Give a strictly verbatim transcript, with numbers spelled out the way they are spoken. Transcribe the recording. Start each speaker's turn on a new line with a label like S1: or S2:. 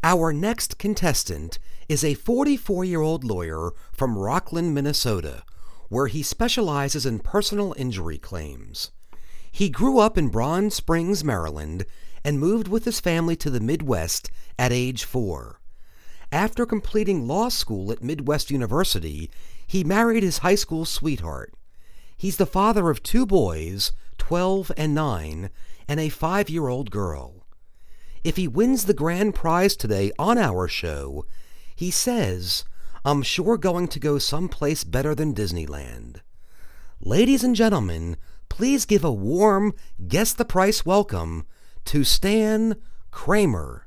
S1: Our next contestant is a forty-four-year-old lawyer from Rockland, Minnesota, where he specializes in personal injury claims. He grew up in Bronze Springs, Maryland, and moved with his family to the Midwest at age four. After completing law school at Midwest University, he married his high school sweetheart. He's the father of two boys, twelve and nine, and a five-year-old girl. If he wins the grand prize today on our show, he says, "I'm sure going to go someplace better than Disneyland." Ladies and gentlemen, please give a warm Guess the Price welcome to Stan Kramer.